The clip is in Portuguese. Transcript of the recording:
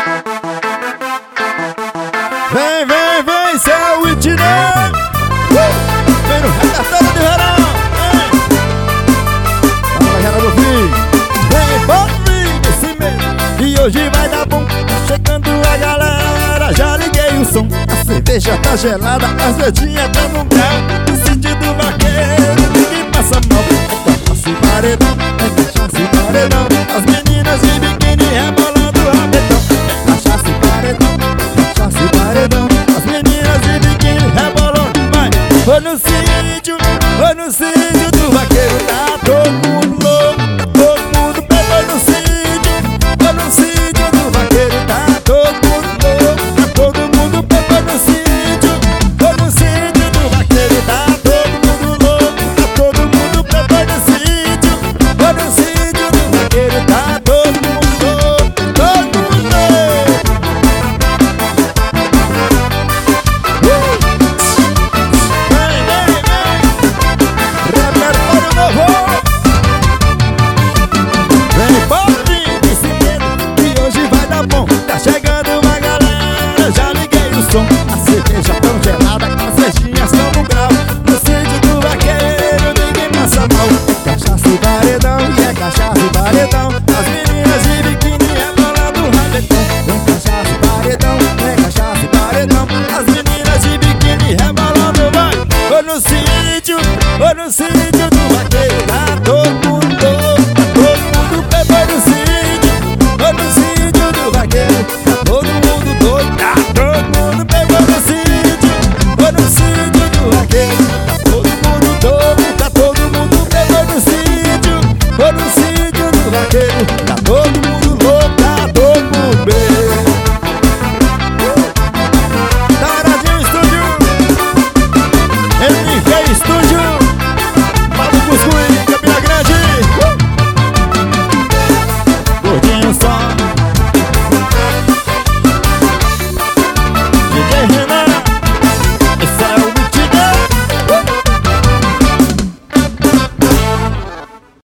Vem, vem, vem, seu Whitney! Vem no repertório de verão! Vem! Fala, galera do fim! Vem, bora vir esse mês! E hoje vai dar bom! Tá chegando a galera, já liguei o som. A cerveja tá gelada, as verdinhas tão no grau. No sítio do vaqueiro, ninguém passa mal. É cachaça e paredão, é cachaça e paredão. As meninas de biquíni rebolando o rabetão. É cachaça e paredão, cachaça e paredão. As meninas de biquíni rebolando, vai. Foi no sítio do vaqueiro, tá todo mundo louco, tá todo mundo bebendo no sítio. Foi no sítio do vaqueiro, tá todo mundo louco, tá todo mundo bebendo no sítio. Foi no sítio do vaqueiro, tá todo mundo louco, tá todo mundo bebendo no sítio. Foi no sítio do vaqueiro, tá todo mundo louco, todo mundo louco. Tá chegando uma galera, já liguei o som. A cerveja tão gelada, as festinhas tão no grau. No sítio do vaqueiro, ninguém passa mal. É cachaça e paredão, e é cachaça e paredão. As meninas de biquíni rebolando o rabetão. É cachaça e paredão, é cachaça e paredão. As meninas de biquíni rebolando, vai. Foi no sítio